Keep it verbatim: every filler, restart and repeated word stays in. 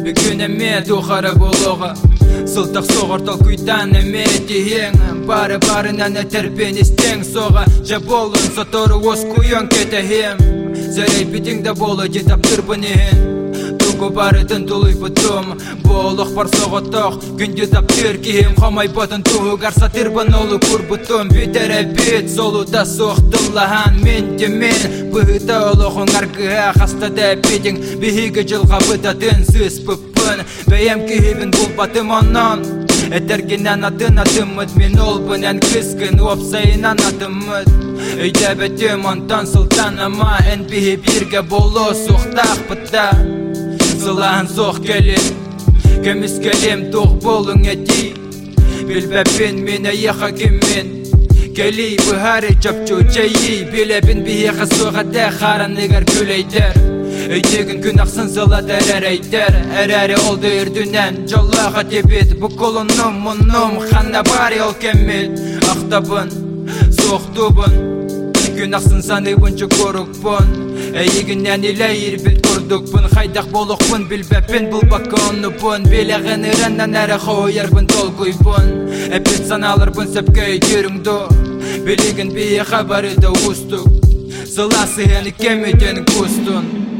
Бүгін әме тұқары болуға Сылтақ соғыртал күйтан әме тейін Бары-барынан әтерпен істен соға Жа болын саторы ос күйен кетәхем Зәрей бітіңді болы детап тұрбынен Тугу барытын тулый бұтым Болық бар соғытық Күнде таптыр кейім Қамай бұтын туғы қарса тырбын олы күр бұтым Бетер әбет солуда соқтылаған Мен де мен бұғыта олығын арғыға Қастада әбетің бейгі жылға бұтатын Сыз бұппын бәйем кейбін бұл батым онын Әтергенен атын атымыд Мен олбын ән кіскін Опсайынан атымыд Өйді бәтім онтан сұлтанама Ән бейі бірге болу соқтақ бұта Зылағын соқ келем Кеміс келем тоқ болың әти Білбәпен мен әйеға кеммен Келей бұхары жапчу чайи Біләбін бейеға соғады қаранығар көлейдер Өйтегін күн ақсын зыладар әрәйтер Әрәрі олды үрдінен Жолаға дебет Бұқылыным мұным Қанна бар ел кеммет Ақтабын, соқтубын Күн ақсын саныбынчы көрікпін Әйігінен иләйір біл көрдікпін Қайдақ болықпын білбәпін бұл баққыныбын Беләғін үрәннен әрі қойарбын толгүйбін Әпет саналырбын сәпкәй түріңді Білігін бейе қабары да ұстық Сыласы әні кемеден күстін